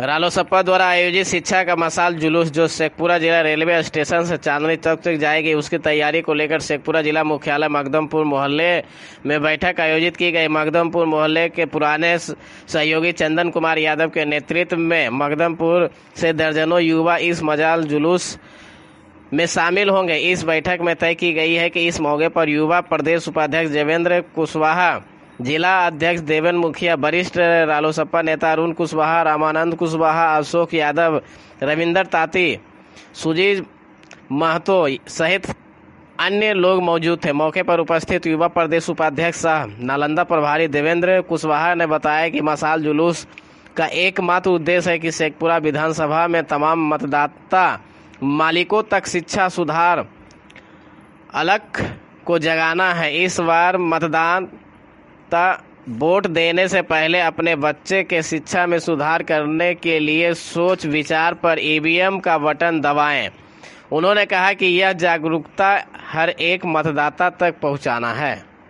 रालोसपा द्वारा आयोजित शिक्षा का मशाल जुलूस जो शेखपुरा जिला रेलवे स्टेशन से चांदनी चौक तक जाएगी, उसकी तैयारी को लेकर शेखपुरा जिला मुख्यालय मकदमपुर मोहल्ले में बैठक आयोजित की गई। मकदमपुर मोहल्ले के पुराने सहयोगी चंदन कुमार यादव के नेतृत्व में मकदमपुर से दर्जनों युवा इस मशाल जुलूस में शामिल होंगे। इस बैठक में तय की गई है कि इस मौके पर युवा प्रदेश उपाध्यक्ष देवेंद्र कुशवाहा, जिला अध्यक्ष देवेन मुखिया, वरिष्ठ रालोसपा नेता अरुण कुशवाहा, रामानंद कुशवाहा, अशोक यादव, रविंदर ताती, सुजीत महतो सहित अन्य लोग मौजूद थे। मौके पर उपस्थित युवा प्रदेश उपाध्यक्ष सह नालंदा प्रभारी देवेंद्र कुशवाहा ने बताया कि मशाल जुलूस का एकमात्र उद्देश्य है कि शेखपुरा विधानसभा में तमाम मतदाता मालिकों तक शिक्षा सुधार अलख को जगाना है। इस बार मतदाता वोट देने से पहले अपने बच्चे के शिक्षा में सुधार करने के लिए सोच विचार पर ईवीएम का बटन दबाएं। उन्होंने कहा कि यह जागरूकता हर एक मतदाता तक पहुंचाना है।